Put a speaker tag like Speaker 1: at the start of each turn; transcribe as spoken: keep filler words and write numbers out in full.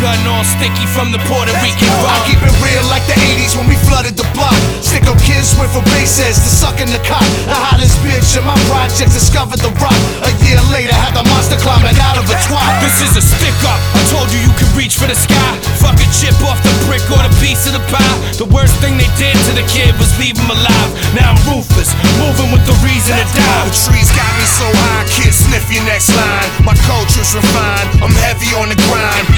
Speaker 1: gun all sticky from the Puerto Rican rum.
Speaker 2: I keep it real like the eighties when we flooded the block. Sicko kids went from bases to sucking the cock. The hottest bitch in my project discovered the rock. A year later had the monster climbing out of a twat.
Speaker 1: This is a stick up, I told you you can reach for the sky. Fuck a chip off the brick or the piece of the pie. The worst thing they did to the kid was leave him alive. Now I'm ruthless, moving with the reason to die.
Speaker 2: The trees got me so high, kid, sniff your next line. My culture's refined, I'm heavy on the grind.